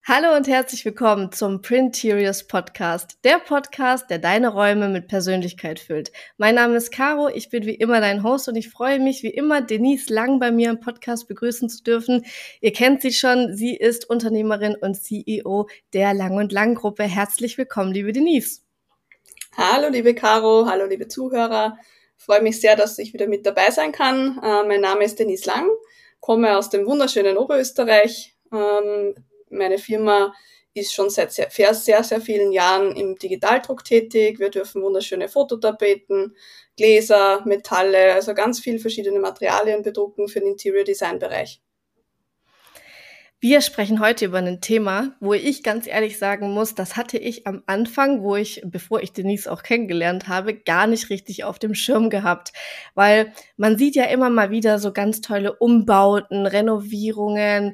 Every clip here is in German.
Hallo und herzlich willkommen zum Printeriors Podcast, der Podcast, der deine Räume mit Persönlichkeit füllt. Mein Name ist Caro, ich bin wie immer dein Host und ich freue mich wie immer, Denise Lang bei mir im Podcast begrüßen zu dürfen. Ihr kennt sie schon, sie ist Unternehmerin und CEO der Lang & Lang Gruppe. Herzlich willkommen, liebe Denise. Hallo liebe Caro, hallo liebe Zuhörer. Ich freue mich sehr, dass ich wieder mit dabei sein kann. Mein Name ist Denise Lang, komme aus dem wunderschönen Oberösterreich. Meine Firma ist schon seit sehr vielen Jahren im Digitaldruck tätig. Wir dürfen wunderschöne Fototapeten, Gläser, Metalle, also ganz viel verschiedene Materialien bedrucken für den Interior Design Bereich. Wir sprechen heute über ein Thema, wo ich ganz ehrlich sagen muss, das hatte ich am Anfang, bevor ich Denise auch kennengelernt habe, gar nicht richtig auf dem Schirm gehabt. Weil man sieht ja immer mal wieder so ganz tolle Umbauten, Renovierungen,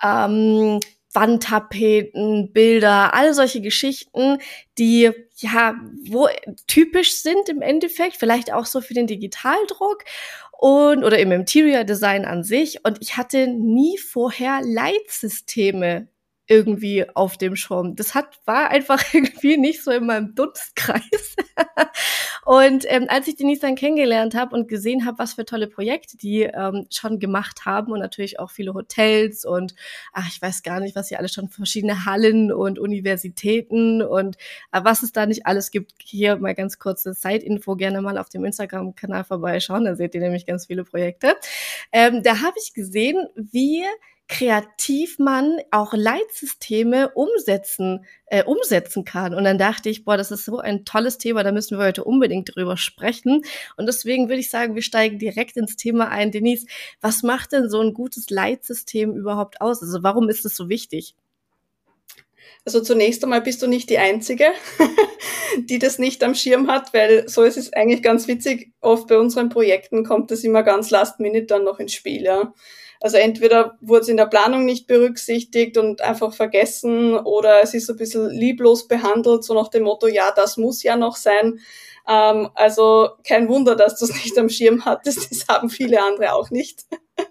Wandtapeten, Bilder, alle solche Geschichten, die wo typisch sind im Endeffekt, vielleicht auch so für den Digitaldruck oder im Interior Design an sich. Und ich hatte nie vorher Leitsysteme irgendwie auf dem Schirm. War einfach irgendwie nicht so in meinem Dunstkreis. Und als ich Denise dann kennengelernt habe und gesehen habe, was für tolle Projekte die schon gemacht haben und natürlich auch viele Hotels und ich weiß gar nicht, was hier alles schon, verschiedene Hallen und Universitäten und was es da nicht alles gibt. Hier mal ganz kurze Side-Info, gerne mal auf dem Instagram-Kanal vorbeischauen, da seht ihr nämlich ganz viele Projekte. Da habe ich gesehen, wie kreativ man auch Leitsysteme umsetzen kann. Und dann dachte ich, das ist so ein tolles Thema, da müssen wir heute unbedingt drüber sprechen. Und deswegen würde ich sagen, wir steigen direkt ins Thema ein. Denise, was macht denn so ein gutes Leitsystem überhaupt aus? Also warum ist es so wichtig? Also zunächst einmal bist du nicht die Einzige, die das nicht am Schirm hat, weil so ist es eigentlich ganz witzig. Oft bei unseren Projekten kommt das immer ganz last minute dann noch ins Spiel, ja. Also entweder wurde es in der Planung nicht berücksichtigt und einfach vergessen oder es ist so ein bisschen lieblos behandelt, so nach dem Motto, ja, das muss ja noch sein. Also kein Wunder, dass du es nicht am Schirm hattest, das haben viele andere auch nicht.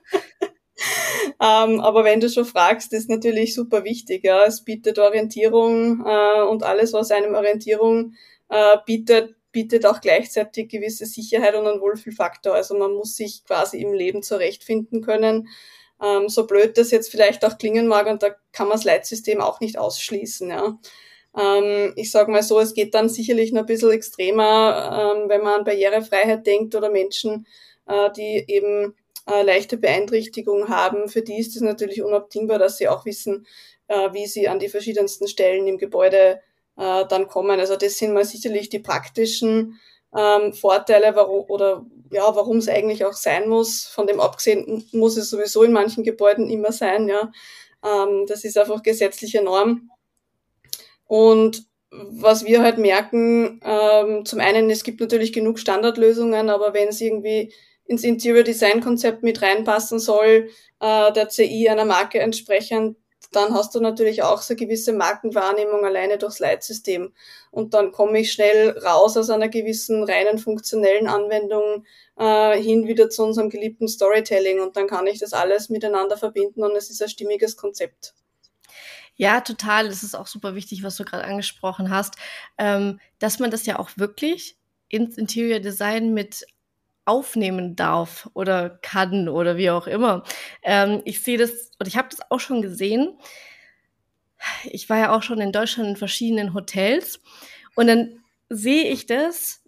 Aber wenn du schon fragst, ist natürlich super wichtig. Ja. Es bietet Orientierung und alles, was einem Orientierung bietet auch gleichzeitig gewisse Sicherheit und einen Wohlfühlfaktor. Also man muss sich quasi im Leben zurechtfinden können. So blöd das jetzt vielleicht auch klingen mag, und da kann man das Leitsystem auch nicht ausschließen. Ja. Ich sage mal so, es geht dann sicherlich noch ein bisschen extremer, wenn man an Barrierefreiheit denkt oder Menschen, die eben leichte Beeinträchtigung haben. Für die ist es natürlich unabdingbar, dass sie auch wissen, wie sie an die verschiedensten Stellen im Gebäude dann kommen. Also das sind mal sicherlich die praktischen Vorteile, warum es eigentlich auch sein muss. Von dem abgesehen muss es sowieso in manchen Gebäuden immer sein. Ja, das ist einfach gesetzliche Norm. Und was wir halt merken, zum einen, es gibt natürlich genug Standardlösungen, aber wenn es irgendwie ins Interior Design Konzept mit reinpassen soll, der CI einer Marke entsprechend, dann hast du natürlich auch so eine gewisse Markenwahrnehmung alleine durchs Leitsystem. Und dann komme ich schnell raus aus einer gewissen reinen funktionellen Anwendung hin wieder zu unserem geliebten Storytelling. Und dann kann ich das alles miteinander verbinden und es ist ein stimmiges Konzept. Ja, total. Das ist auch super wichtig, was du gerade angesprochen hast, dass man das ja auch wirklich ins Interior Design mit aufnehmen darf oder kann oder wie auch immer. Ich sehe das und ich habe das auch schon gesehen. Ich war ja auch schon in Deutschland in verschiedenen Hotels und dann sehe ich das,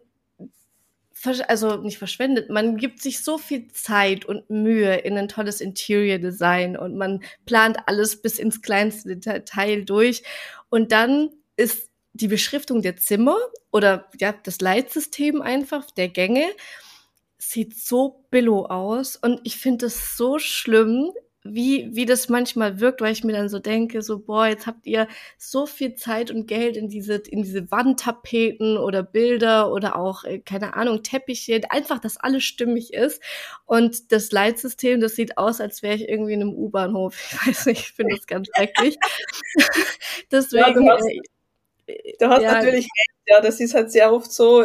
nicht verschwendet, man gibt sich so viel Zeit und Mühe in ein tolles Interior Design und man plant alles bis ins kleinste Detail durch und dann ist die Beschriftung der Zimmer oder ja, das Leitsystem einfach der Gänge sieht so billow aus und ich finde es so schlimm, wie das manchmal wirkt, weil ich mir dann so denke, so, jetzt habt ihr so viel Zeit und Geld in diese Wandtapeten oder Bilder oder auch, keine Ahnung, Teppiche, einfach, dass alles stimmig ist. Und das Leitsystem, das sieht aus, als wäre ich irgendwie in einem U-Bahnhof. Ich weiß nicht, ich finde das ganz schrecklich. Deswegen, ja, du hast natürlich recht, ja, das ist halt sehr oft so,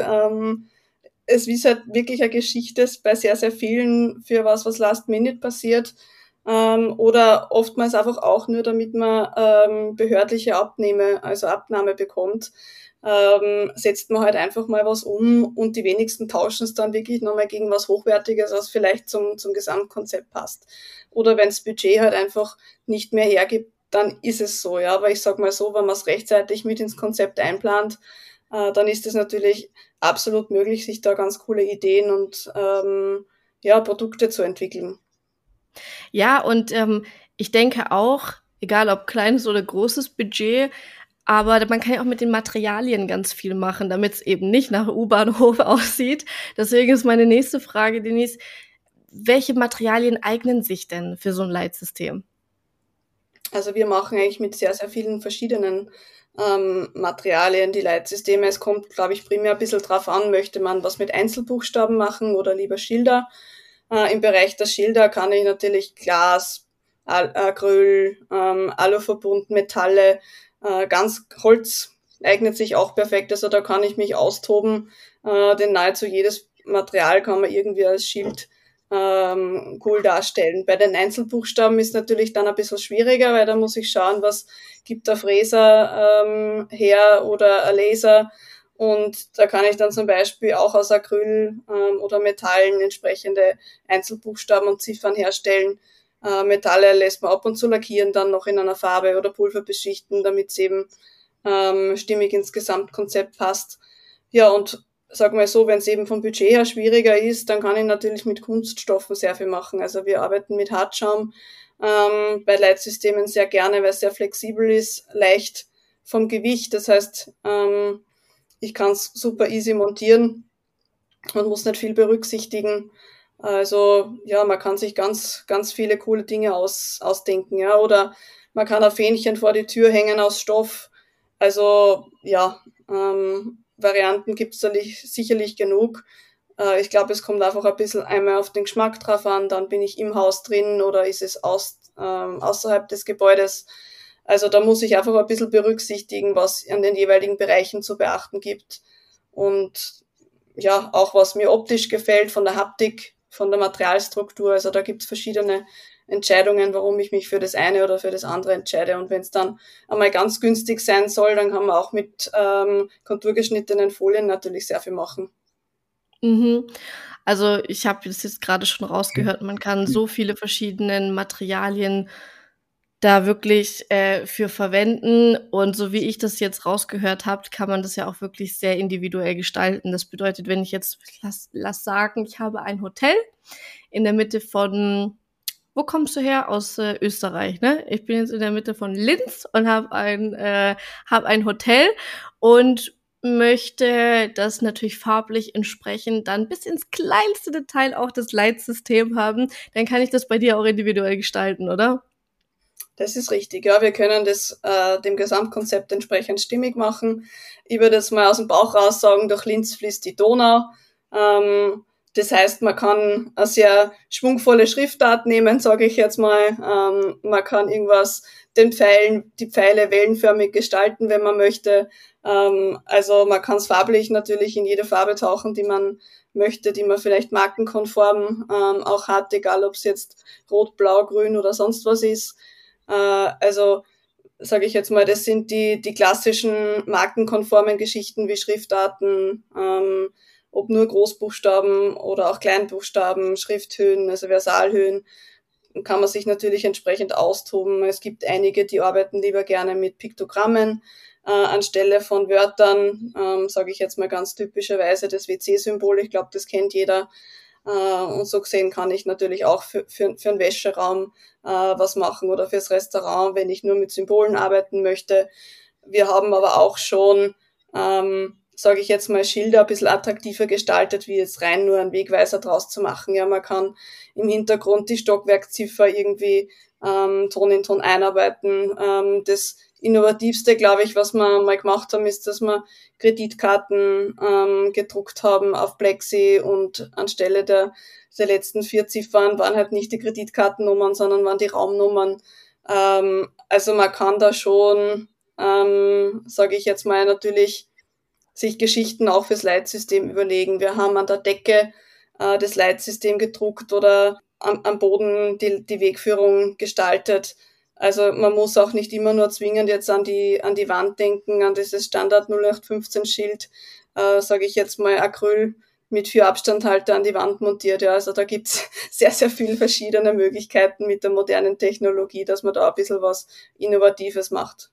es ist halt wirklich eine Geschichte bei sehr, sehr vielen für was Last Minute passiert. oder oftmals einfach auch nur, damit man behördliche Abnahme bekommt, setzt man halt einfach mal was um und die wenigsten tauschen es dann wirklich nochmal gegen was Hochwertiges, was vielleicht zum Gesamtkonzept passt. Oder wenn das Budget halt einfach nicht mehr hergibt, dann ist es so, ja. Aber ich sag mal so, wenn man es rechtzeitig mit ins Konzept einplant, dann ist es natürlich absolut möglich, sich da ganz coole Ideen und Produkte zu entwickeln. Ja, und ich denke auch, egal ob kleines oder großes Budget, aber man kann ja auch mit den Materialien ganz viel machen, damit es eben nicht nach U-Bahnhof aussieht. Deswegen ist meine nächste Frage, Denise, welche Materialien eignen sich denn für so ein Leitsystem? Also wir machen eigentlich mit sehr, sehr vielen verschiedenen Materialien die Leitsysteme. Es kommt, glaube ich, primär ein bisschen drauf an, möchte man was mit Einzelbuchstaben machen oder lieber Schilder. Im Bereich der Schilder kann ich natürlich Glas, Acryl, Aluverbund, Metalle, ganz Holz eignet sich auch perfekt. Also da kann ich mich austoben, denn nahezu jedes Material kann man irgendwie als Schild cool darstellen. Bei den Einzelbuchstaben ist natürlich dann ein bisschen schwieriger, weil da muss ich schauen, was gibt der Fräser her oder ein Laser. Und da kann ich dann zum Beispiel auch aus Acryl oder Metallen entsprechende Einzelbuchstaben und Ziffern herstellen. Metalle lässt man ab und zu lackieren, dann noch in einer Farbe oder Pulver beschichten, damit es eben stimmig ins Gesamtkonzept passt. Ja, und sag mal so, wenn es eben vom Budget her schwieriger ist, dann kann ich natürlich mit Kunststoffen sehr viel machen. Also wir arbeiten mit Hartschaum bei Leitsystemen sehr gerne, weil es sehr flexibel ist, leicht vom Gewicht. Das heißt, ich kann es super easy montieren und muss nicht viel berücksichtigen. Also ja, man kann sich ganz, ganz viele coole Dinge ausdenken, ja. Oder man kann ein Fähnchen vor die Tür hängen aus Stoff. Also ja, Varianten gibt es sicherlich genug. Ich glaube, es kommt einfach ein bisschen einmal auf den Geschmack drauf an, dann bin ich im Haus drin oder ist es außerhalb des Gebäudes. Also da muss ich einfach ein bisschen berücksichtigen, was an den jeweiligen Bereichen zu beachten gibt. Und ja, auch was mir optisch gefällt von der Haptik, von der Materialstruktur. Also da gibt es verschiedene Entscheidungen, warum ich mich für das eine oder für das andere entscheide. Und wenn es dann einmal ganz günstig sein soll, dann kann man auch mit konturgeschnittenen Folien natürlich sehr viel machen. Mhm. Also ich habe das jetzt gerade schon rausgehört, man kann so viele verschiedene Materialien da wirklich für verwenden. Und so wie ich das jetzt rausgehört habe, kann man das ja auch wirklich sehr individuell gestalten. Das bedeutet, wenn ich jetzt, lass sagen, ich habe ein Hotel in der Mitte von, wo kommst du her? Aus Österreich, ne? Ich bin jetzt in der Mitte von Linz und hab ein Hotel und möchte das natürlich farblich entsprechend dann bis ins kleinste Detail auch das Leitsystem haben. Dann kann ich das bei dir auch individuell gestalten, oder? Das ist richtig, ja. Wir können das dem Gesamtkonzept entsprechend stimmig machen. Ich würde jetzt mal aus dem Bauch raus sagen, durch Linz fließt die Donau. Das heißt, man kann eine sehr schwungvolle Schriftart nehmen, sage ich jetzt mal. Man kann irgendwas, die Pfeile wellenförmig gestalten, wenn man möchte. Also man kann es farblich natürlich in jede Farbe tauchen, die man möchte, die man vielleicht markenkonform auch hat, egal ob es jetzt rot, blau, grün oder sonst was ist. Also sage ich jetzt mal, das sind die klassischen markenkonformen Geschichten wie Schriftarten, ob nur Großbuchstaben oder auch Kleinbuchstaben, Schrifthöhen, also Versalhöhen, kann man sich natürlich entsprechend austoben. Es gibt einige, die arbeiten lieber gerne mit Piktogrammen anstelle von Wörtern, sage ich jetzt mal ganz typischerweise das WC-Symbol. Ich glaube, das kennt jeder. Und so gesehen kann ich natürlich auch für einen Wäscheraum was machen oder fürs Restaurant, wenn ich nur mit Symbolen arbeiten möchte. Wir haben aber auch schon, sage ich jetzt mal, Schilder ein bisschen attraktiver gestaltet, wie jetzt rein nur einen Wegweiser draus zu machen. Ja, man kann im Hintergrund die Stockwerkziffer irgendwie Ton in Ton einarbeiten. Das Innovativste, glaube ich, was wir mal gemacht haben, ist, dass wir Kreditkarten gedruckt haben auf Plexi und anstelle der letzten 4 Ziffern waren halt nicht die Kreditkartennummern, sondern waren die Raumnummern. Also man kann da schon, sage ich jetzt mal, natürlich sich Geschichten auch fürs Leitsystem überlegen. Wir haben an der Decke das Leitsystem gedruckt oder am Boden die Wegführung gestaltet. Also man muss auch nicht immer nur zwingend jetzt an die Wand denken, an dieses Standard 0815-Schild, sage ich jetzt mal Acryl mit 4 Abstandhalter an die Wand montiert. Ja, also da gibt's sehr, sehr viele verschiedene Möglichkeiten mit der modernen Technologie, dass man da ein bisschen was Innovatives macht.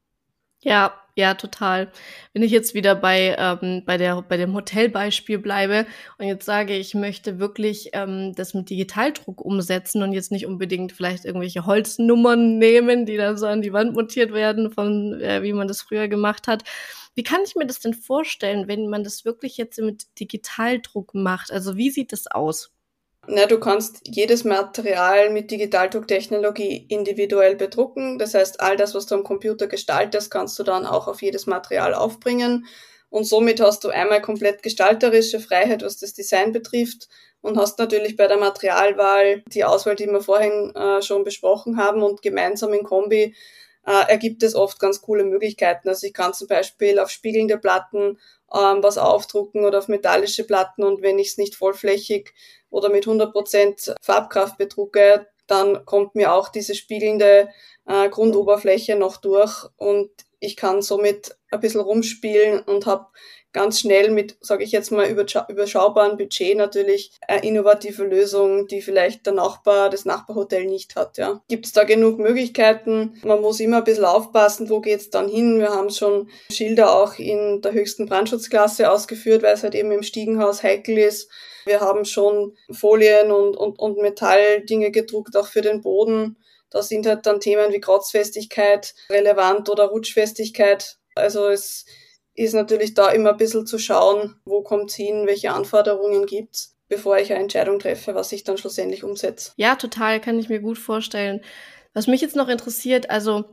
Ja, ja, total. Wenn ich jetzt wieder bei dem Hotelbeispiel bleibe und jetzt sage, ich möchte wirklich das mit Digitaldruck umsetzen und jetzt nicht unbedingt vielleicht irgendwelche Holznummern nehmen, die dann so an die Wand montiert werden, von wie man das früher gemacht hat. Wie kann ich mir das denn vorstellen, wenn man das wirklich jetzt mit Digitaldruck macht? Also wie sieht das aus? Na, du kannst jedes Material mit Digitaldrucktechnologie individuell bedrucken. Das heißt, all das, was du am Computer gestaltest, kannst du dann auch auf jedes Material aufbringen. Und somit hast du einmal komplett gestalterische Freiheit, was das Design betrifft, und hast natürlich bei der Materialwahl die Auswahl, die wir vorhin schon besprochen haben, und gemeinsam in Kombi ergibt es oft ganz coole Möglichkeiten. Also ich kann zum Beispiel auf spiegelnde Platten was aufdrucken oder auf metallische Platten, und wenn ich es nicht vollflächig oder mit 100% Farbkraft bedrucke, dann kommt mir auch diese spiegelnde Grundoberfläche noch durch, und ich kann somit ein bisschen rumspielen und habe ganz schnell mit, sage ich jetzt mal, überschaubaren Budget natürlich eine innovative Lösung, die vielleicht das Nachbarhotel nicht hat. Ja. Gibt es da genug Möglichkeiten? Man muss immer ein bisschen aufpassen, wo geht's dann hin? Wir haben schon Schilder auch in der höchsten Brandschutzklasse ausgeführt, weil es halt eben im Stiegenhaus heikel ist. Wir haben schon Folien und Metalldinge gedruckt, auch für den Boden. Da sind halt dann Themen wie Kratzfestigkeit relevant oder Rutschfestigkeit. Also es ist natürlich da immer ein bisschen zu schauen, wo kommt's hin, welche Anforderungen gibt's, bevor ich eine Entscheidung treffe, was ich dann schlussendlich umsetze. Ja, total, kann ich mir gut vorstellen. Was mich jetzt noch interessiert, also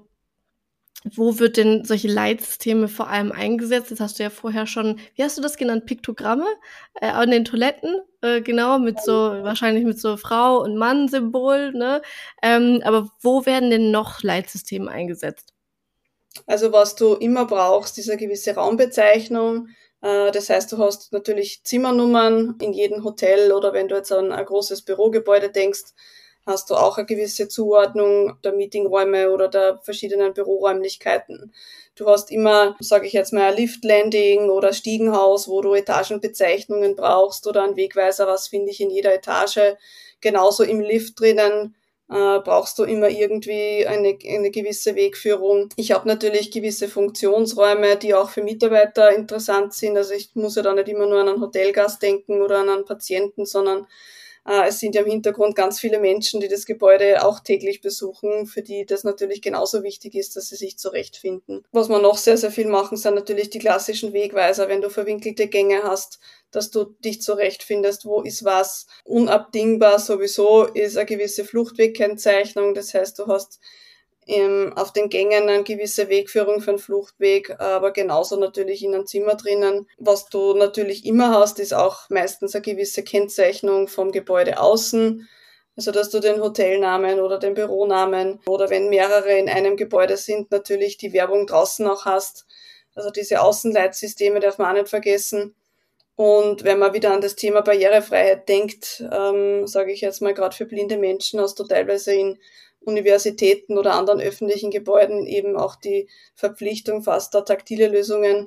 wo wird denn solche Leitsysteme vor allem eingesetzt? Das hast du ja vorher schon, wie hast du das genannt? Piktogramme an den Toiletten, genau, wahrscheinlich mit so Frau- und Mann-Symbol, ne? Aber wo werden denn noch Leitsysteme eingesetzt? Also was du immer brauchst, ist eine gewisse Raumbezeichnung. Das heißt, du hast natürlich Zimmernummern in jedem Hotel, oder wenn du jetzt an ein großes Bürogebäude denkst, hast du auch eine gewisse Zuordnung der Meetingräume oder der verschiedenen Büroräumlichkeiten. Du hast immer, sage ich jetzt mal, ein Liftlanding oder Stiegenhaus, wo du Etagenbezeichnungen brauchst, oder einen Wegweiser, was finde ich in jeder Etage. Genauso im Lift drinnen brauchst du immer irgendwie eine gewisse Wegführung. Ich habe natürlich gewisse Funktionsräume, die auch für Mitarbeiter interessant sind. Also ich muss ja da nicht immer nur an einen Hotelgast denken oder an einen Patienten, sondern es sind ja im Hintergrund ganz viele Menschen, die das Gebäude auch täglich besuchen, für die das natürlich genauso wichtig ist, dass sie sich zurechtfinden. Was wir noch sehr, sehr viel machen, sind natürlich die klassischen Wegweiser, wenn du verwinkelte Gänge hast, dass du dich zurechtfindest, wo ist was. Unabdingbar sowieso ist eine gewisse Fluchtwegkennzeichnung, das heißt, du hast auf den Gängen eine gewisse Wegführung für einen Fluchtweg, aber genauso natürlich in einem Zimmer drinnen. Was du natürlich immer hast, ist auch meistens eine gewisse Kennzeichnung vom Gebäude außen. Also, dass du den Hotelnamen oder den Büronamen, oder wenn mehrere in einem Gebäude sind, natürlich die Werbung draußen auch hast. Also diese Außenleitsysteme darf man auch nicht vergessen. Und wenn man wieder an das Thema Barrierefreiheit denkt, sage ich jetzt mal, gerade für blinde Menschen hast du teilweise in Universitäten oder anderen öffentlichen Gebäuden eben auch die Verpflichtung, fast da taktile Lösungen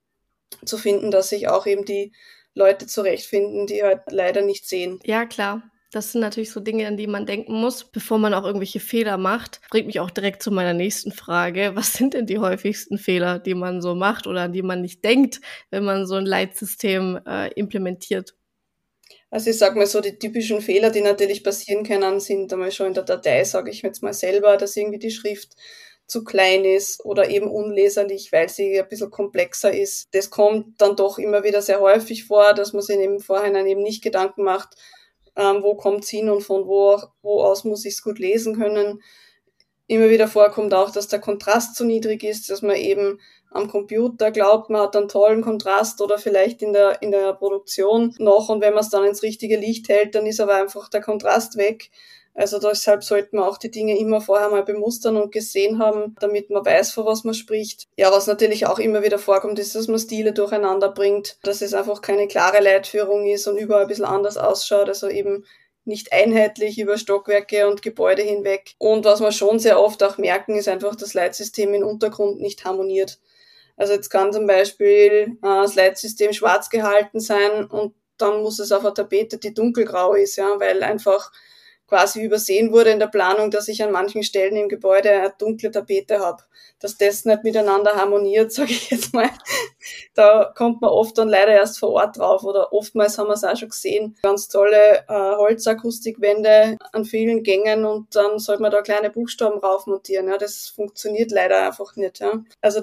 zu finden, dass sich auch eben die Leute zurechtfinden, die halt leider nicht sehen. Ja, klar. Das sind natürlich so Dinge, an die man denken muss, bevor man auch irgendwelche Fehler macht. Bringt mich auch direkt zu meiner nächsten Frage. Was sind denn die häufigsten Fehler, die man so macht oder an die man nicht denkt, wenn man so ein Leitsystem implementiert? Also ich sage mal so, die typischen Fehler, die natürlich passieren können, sind einmal schon in der Datei, sage ich jetzt mal selber, dass irgendwie die Schrift zu klein ist oder eben unleserlich, weil sie ein bisschen komplexer ist. Das kommt dann doch immer wieder sehr häufig vor, dass man sich im Vorhinein eben nicht Gedanken macht, wo kommt's hin und von wo aus muss ich es gut lesen können. Immer wieder vorkommt auch, dass der Kontrast zu niedrig ist, dass man eben am Computer glaubt, man hat einen tollen Kontrast, oder vielleicht in der Produktion noch, und wenn man es dann ins richtige Licht hält, dann ist aber einfach der Kontrast weg. Also deshalb sollte man auch die Dinge immer vorher mal bemustern und gesehen haben, damit man weiß, von was man spricht. Ja, was natürlich auch immer wieder vorkommt, ist, dass man Stile durcheinander bringt, dass es einfach keine klare Leitführung ist und überall ein bisschen anders ausschaut. Also eben nicht einheitlich über Stockwerke und Gebäude hinweg. Und was wir schon sehr oft auch merken, ist einfach, das Leitsystem im Untergrund nicht harmoniert. Also jetzt kann zum Beispiel das Leitsystem schwarz gehalten sein und dann muss es auf einer Tapete, die dunkelgrau ist, ja, weil einfach quasi übersehen wurde in der Planung, dass ich an manchen Stellen im Gebäude eine dunkle Tapete habe. Dass das nicht miteinander harmoniert, sage ich jetzt mal, da kommt man oft dann leider erst vor Ort drauf. Oder oftmals haben wir es auch schon gesehen, ganz tolle Holzakustikwände an vielen Gängen und dann soll man da kleine Buchstaben raufmontieren. Ja, das funktioniert leider einfach nicht. Ja. Also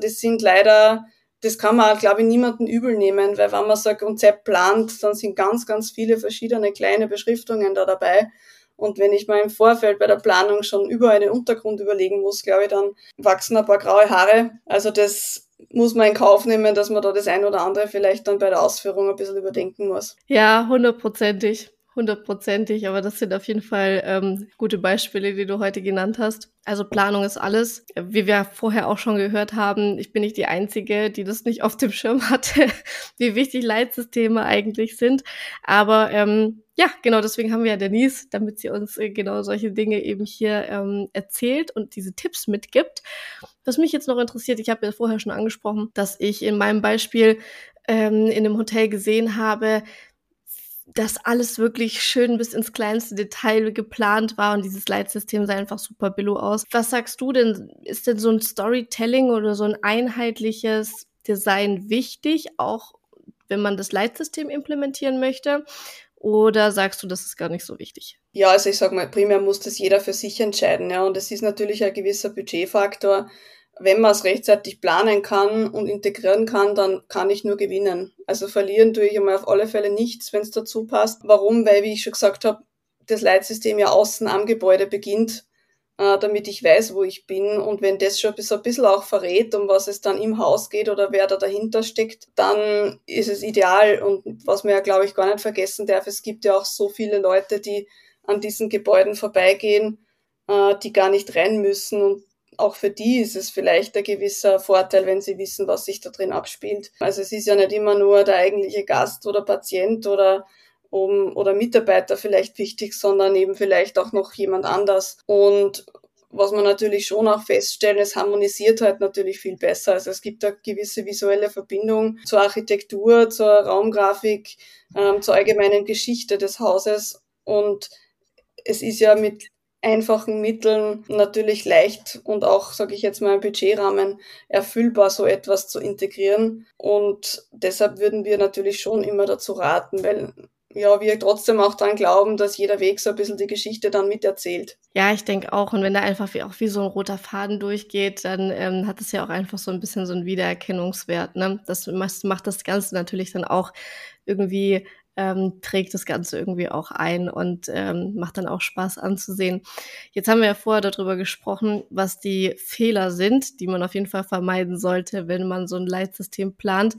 das kann man, glaube ich, niemanden übel nehmen, weil wenn man so ein Konzept plant, dann sind ganz, ganz viele verschiedene kleine Beschriftungen da dabei. Und wenn ich mir im Vorfeld bei der Planung schon überall den Untergrund überlegen muss, glaube ich, dann wachsen ein paar graue Haare. Also das muss man in Kauf nehmen, dass man da das ein oder andere vielleicht dann bei der Ausführung ein bisschen überdenken muss. Ja, hundertprozentig. Hundertprozentig, aber das sind auf jeden Fall gute Beispiele, die du heute genannt hast. Also Planung ist alles. Wie wir vorher auch schon gehört haben, ich bin nicht die Einzige, die das nicht auf dem Schirm hatte, wie wichtig Leitsysteme eigentlich sind. Aber ja, genau deswegen haben wir ja Denise, damit sie uns genau solche Dinge eben hier erzählt und diese Tipps mitgibt. Was mich jetzt noch interessiert, ich habe ja vorher schon angesprochen, dass ich in meinem Beispiel in einem Hotel gesehen habe, dass alles wirklich schön bis ins kleinste Detail geplant war und dieses Leitsystem sah einfach super billo aus. Was sagst du denn? Ist denn so ein Storytelling oder so ein einheitliches Design wichtig, auch wenn man das Leitsystem implementieren möchte? Oder sagst du, das ist gar nicht so wichtig? Ja, also ich sage mal, primär muss das jeder für sich entscheiden. Ja, und es ist natürlich ein gewisser Budgetfaktor. Wenn man es rechtzeitig planen kann und integrieren kann, dann kann ich nur gewinnen. Also verlieren tue ich einmal auf alle Fälle nichts, wenn es dazu passt. Warum? Weil, wie ich schon gesagt habe, das Leitsystem ja außen am Gebäude beginnt, damit ich weiß, wo ich bin. Und wenn das schon so ein bisschen auch verrät, um was es dann im Haus geht oder wer da dahinter steckt, dann ist es ideal. Und was man ja, glaube ich, gar nicht vergessen darf, es gibt ja auch so viele Leute, die an diesen Gebäuden vorbeigehen, die gar nicht rein müssen. Und auch für die ist es vielleicht ein gewisser Vorteil, wenn sie wissen, was sich da drin abspielt. Also es ist ja nicht immer nur der eigentliche Gast oder Patient oder Mitarbeiter vielleicht wichtig, sondern eben vielleicht auch noch jemand anders. Und was man natürlich schon auch feststellen, es harmonisiert halt natürlich viel besser. Also es gibt eine gewisse visuelle Verbindung zur Architektur, zur Raumgrafik, zur allgemeinen Geschichte des Hauses. Und es ist ja mit einfachen Mitteln natürlich leicht und auch, sage ich jetzt mal, im Budgetrahmen erfüllbar, so etwas zu integrieren. Und deshalb würden wir natürlich schon immer dazu raten, weil ja, wir trotzdem auch dran glauben, dass jeder Weg so ein bisschen die Geschichte dann miterzählt. Ja, ich denke auch. Und wenn da einfach wie so ein roter Faden durchgeht, dann hat es ja auch einfach so ein bisschen so einen Wiedererkennungswert. Ne? Das macht das Ganze natürlich dann auch irgendwie trägt das Ganze irgendwie auch ein und macht dann auch Spaß anzusehen. Jetzt haben wir ja vorher darüber gesprochen, was die Fehler sind, die man auf jeden Fall vermeiden sollte, wenn man so ein Leitsystem plant.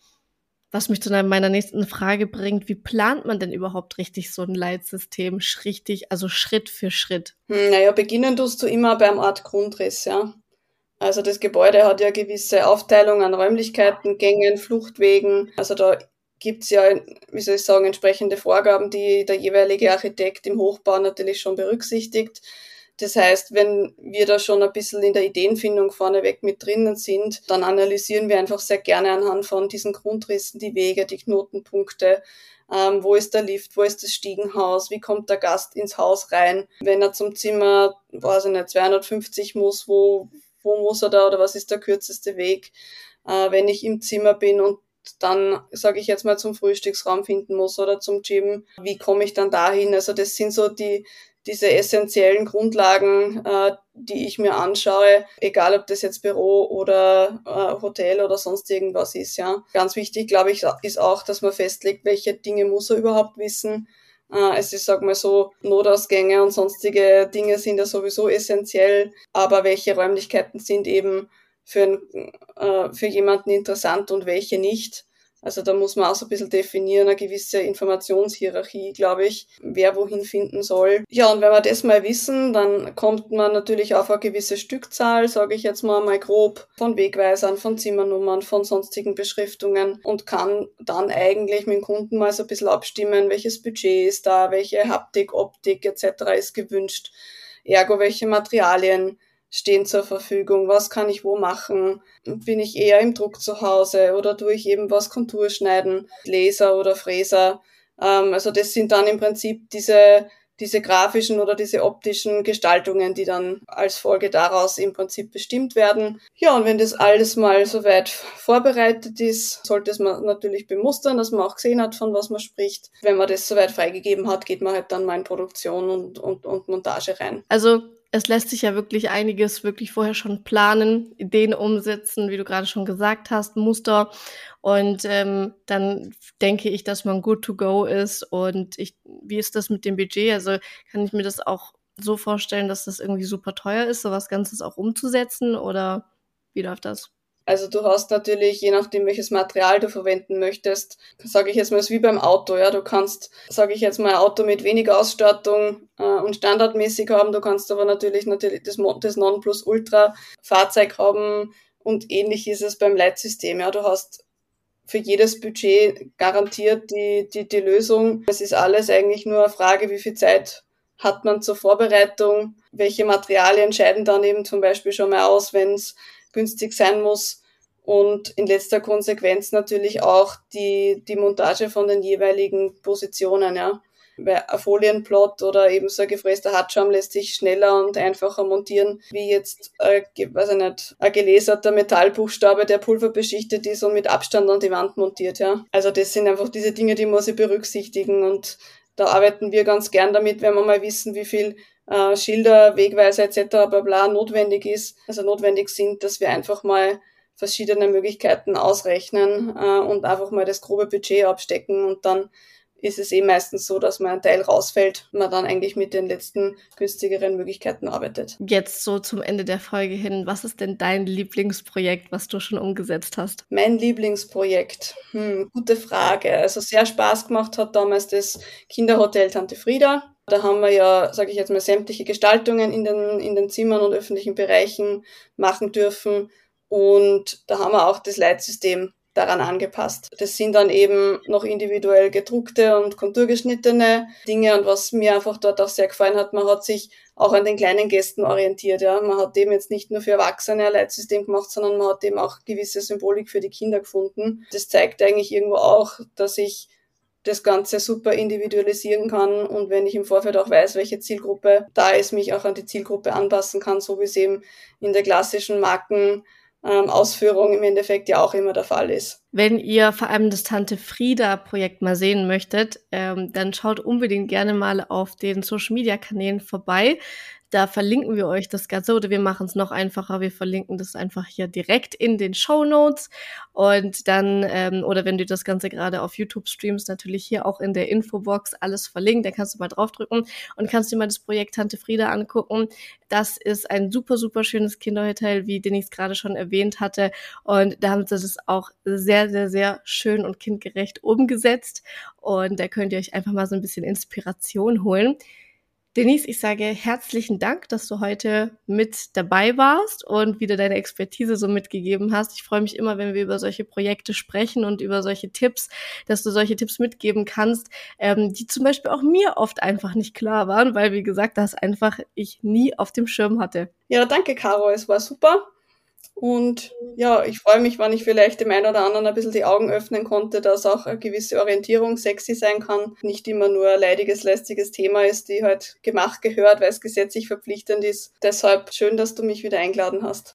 Was mich zu meiner nächsten Frage bringt, wie plant man denn überhaupt richtig so ein Leitsystem, richtig, also Schritt für Schritt? Naja, beginnen tust du immer beim Art Grundriss, ja. Also das Gebäude hat ja gewisse Aufteilung an Räumlichkeiten, Gängen, Fluchtwegen. Also da gibt's ja, wie soll ich sagen, entsprechende Vorgaben, die der jeweilige Architekt im Hochbau natürlich schon berücksichtigt. Das heißt, wenn wir da schon ein bisschen in der Ideenfindung vorneweg mit drinnen sind, dann analysieren wir einfach sehr gerne anhand von diesen Grundrissen die Wege, die Knotenpunkte. Wo ist der Lift, wo ist das Stiegenhaus, wie kommt der Gast ins Haus rein? Wenn er zum Zimmer, weiß ich nicht, 250 muss, wo muss er da oder was ist der kürzeste Weg? Wenn ich im Zimmer bin und dann, sage ich jetzt mal, zum Frühstücksraum finden muss oder zum Gym, wie komme ich dann dahin? Also das sind so diese essentiellen Grundlagen, die ich mir anschaue, egal ob das jetzt Büro oder Hotel oder sonst irgendwas ist. Ja, ganz wichtig, glaube ich, ist auch, dass man festlegt, welche Dinge muss er überhaupt wissen. Es ist, sag mal so, Notausgänge und sonstige Dinge sind ja sowieso essentiell, aber welche Räumlichkeiten sind eben für jemanden interessant und welche nicht. Also da muss man auch so ein bisschen definieren, eine gewisse Informationshierarchie, glaube ich, wer wohin finden soll. Ja, und wenn wir das mal wissen, dann kommt man natürlich auf eine gewisse Stückzahl, sage ich jetzt mal grob, von Wegweisern, von Zimmernummern, von sonstigen Beschriftungen und kann dann eigentlich mit dem Kunden mal so ein bisschen abstimmen, welches Budget ist da, welche Haptik, Optik etc. ist gewünscht, ergo welche Materialien stehen zur Verfügung, was kann ich wo machen, bin ich eher im Druck zu Hause oder tue ich eben was Konturschneiden, Laser oder Fräser. Also das sind dann im Prinzip diese grafischen oder diese optischen Gestaltungen, die dann als Folge daraus im Prinzip bestimmt werden. Ja, und wenn das alles mal soweit vorbereitet ist, sollte es man natürlich bemustern, dass man auch gesehen hat, von was man spricht. Wenn man das soweit freigegeben hat, geht man halt dann mal in Produktion und Montage rein. Also es lässt sich ja wirklich einiges wirklich vorher schon planen, Ideen umsetzen, wie du gerade schon gesagt hast, Muster. Und dann denke ich, dass man good to go ist. Und wie ist das mit dem Budget? Also kann ich mir das auch so vorstellen, dass das irgendwie super teuer ist, sowas Ganzes auch umzusetzen? Oder wie läuft das? Also du hast natürlich, je nachdem welches Material du verwenden möchtest, sage ich jetzt mal, ist wie beim Auto, ja, du kannst, sage ich jetzt mal, ein Auto mit weniger Ausstattung und standardmäßig haben, du kannst aber natürlich das Nonplusultra Fahrzeug haben und ähnlich ist es beim Leitsystem, ja, du hast für jedes Budget garantiert die Lösung. Es ist alles eigentlich nur eine Frage, wie viel Zeit hat man zur Vorbereitung, welche Materialien scheiden dann eben zum Beispiel schon mal aus, wenn es günstig sein muss und in letzter Konsequenz natürlich auch die Montage von den jeweiligen Positionen, ja. Weil ein Folienplot oder eben so ein gefräster Hartschaum lässt sich schneller und einfacher montieren, wie jetzt, weiß ich nicht, ein gelaserter Metallbuchstabe, der pulverbeschichtet ist und mit Abstand an die Wand montiert, ja. Also das sind einfach diese Dinge, die muss ich berücksichtigen und da arbeiten wir ganz gern damit, wenn wir mal wissen, wie viel Schilder, Wegweiser etc. bla bla notwendig sind, dass wir einfach mal verschiedene Möglichkeiten ausrechnen und einfach mal das grobe Budget abstecken und dann ist es meistens so, dass mal ein Teil rausfällt, man dann eigentlich mit den letzten günstigeren Möglichkeiten arbeitet. Jetzt so zum Ende der Folge hin, was ist denn dein Lieblingsprojekt, was du schon umgesetzt hast? Mein Lieblingsprojekt? Gute Frage. Also sehr Spaß gemacht hat damals das Kinderhotel Tante Frieda. Da haben wir ja, sage ich jetzt mal, sämtliche Gestaltungen in den Zimmern und öffentlichen Bereichen machen dürfen. Und da haben wir auch das Leitsystem daran angepasst. Das sind dann eben noch individuell gedruckte und konturgeschnittene Dinge. Und was mir einfach dort auch sehr gefallen hat, man hat sich auch an den kleinen Gästen orientiert. Ja. Man hat eben jetzt nicht nur für Erwachsene ein Leitsystem gemacht, sondern man hat eben auch gewisse Symbolik für die Kinder gefunden. Das zeigt eigentlich irgendwo auch, dass ich das Ganze super individualisieren kann und wenn ich im Vorfeld auch weiß, welche Zielgruppe da ist, mich auch an die Zielgruppe anpassen kann, so wie es eben in der klassischen Markenausführung im Endeffekt ja auch immer der Fall ist. Wenn ihr vor allem das Tante Frieda-Projekt mal sehen möchtet, dann schaut unbedingt gerne mal auf den Social-Media-Kanälen vorbei. Da verlinken wir euch das Ganze oder wir machen es noch einfacher. Wir verlinken das einfach hier direkt in den Shownotes und dann, oder wenn du das Ganze gerade auf YouTube streamst, natürlich hier auch in der Infobox alles verlinkt. Da kannst du mal draufdrücken und kannst dir mal das Projekt Tante Frieda angucken. Das ist ein super, super schönes Kinderhotel, wie den ich es gerade schon erwähnt hatte. Und da haben sie das auch sehr, sehr, sehr schön und kindgerecht umgesetzt. Und da könnt ihr euch einfach mal so ein bisschen Inspiration holen. Denise, ich sage herzlichen Dank, dass du heute mit dabei warst und wieder deine Expertise so mitgegeben hast. Ich freue mich immer, wenn wir über solche Projekte sprechen und über solche Tipps, dass du solche Tipps mitgeben kannst, die zum Beispiel auch mir oft einfach nicht klar waren, weil, wie gesagt, das einfach ich nie auf dem Schirm hatte. Ja, danke, Caro, es war super. Und ja, ich freue mich, wenn ich vielleicht dem einen oder anderen ein bisschen die Augen öffnen konnte, dass auch eine gewisse Orientierung sexy sein kann. Nicht immer nur ein leidiges, lästiges Thema ist, die halt gemacht gehört, weil es gesetzlich verpflichtend ist. Deshalb schön, dass du mich wieder eingeladen hast.